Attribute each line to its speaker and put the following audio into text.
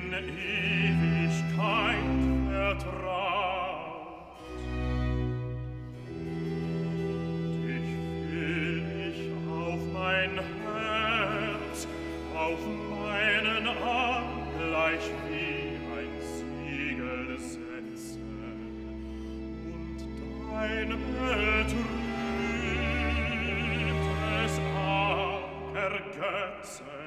Speaker 1: in Ewigkeit vertraut. Dich will ich auf mein Herz, auf meinen Arm gleich wie ein Siegel setzen und dein betrübtes Arg ergötzen.